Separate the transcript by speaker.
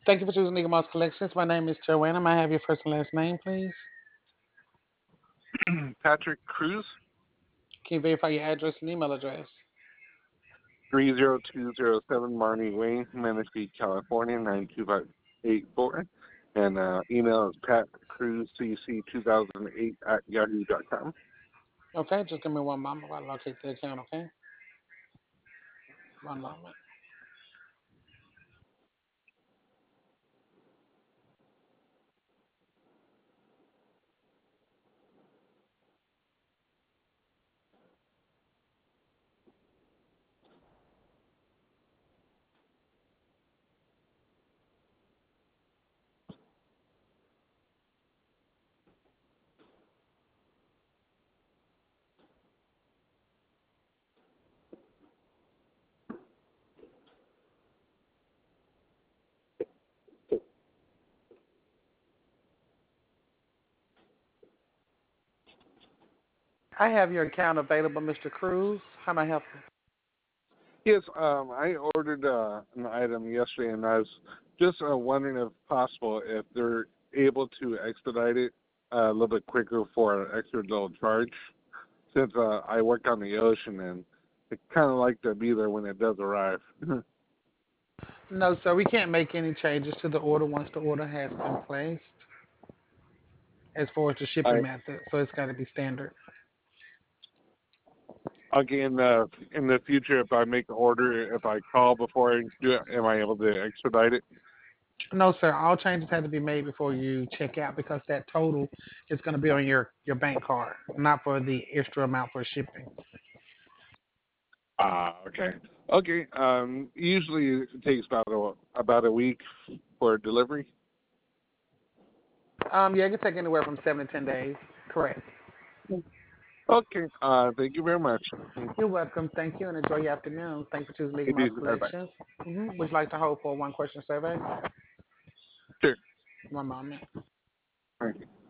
Speaker 1: Thank you for choosing Nigga Mouse Collections. My name is Joanna. May I have your first and last name, please?
Speaker 2: Patrick Cruz,
Speaker 1: Can you verify your address and email address?
Speaker 2: 30207 Marnie Way, Manistee, California, 92584. And email is patcruzcc2008 at yahoo.com.
Speaker 1: Okay, just give me one moment while I locate the account, okay? One moment. I have your account available, Mr. Cruz. How may I help you?
Speaker 2: Yes, I ordered an item yesterday, and I was just wondering if possible if they're able to expedite it a little bit quicker for an extra little charge. Since I work on the ocean, and I kind of like to be there when it does arrive.
Speaker 1: No, sir, we can't make any changes to the order once the order has been placed as far as the shipping
Speaker 2: I
Speaker 1: method, so it's got to be standard.
Speaker 2: Okay, in the future, if I make the order, if I call before I do it, am I able to expedite it?
Speaker 1: No, sir, all changes have to be made before you check out because that total is going to be on your bank card, not for the extra amount for shipping.
Speaker 2: Okay. Okay. Usually it takes about a week for delivery.
Speaker 1: Yeah, it can take anywhere from 7 to 10 days. Correct.
Speaker 2: Okay. Thank you very much.
Speaker 1: You're welcome. Thank you and enjoy your afternoon. Thank you for choosing Legal Mouse
Speaker 2: Bye bye.
Speaker 1: Collections. Would you like to hold for one question survey?
Speaker 2: Sure.
Speaker 1: One moment.
Speaker 2: Okay.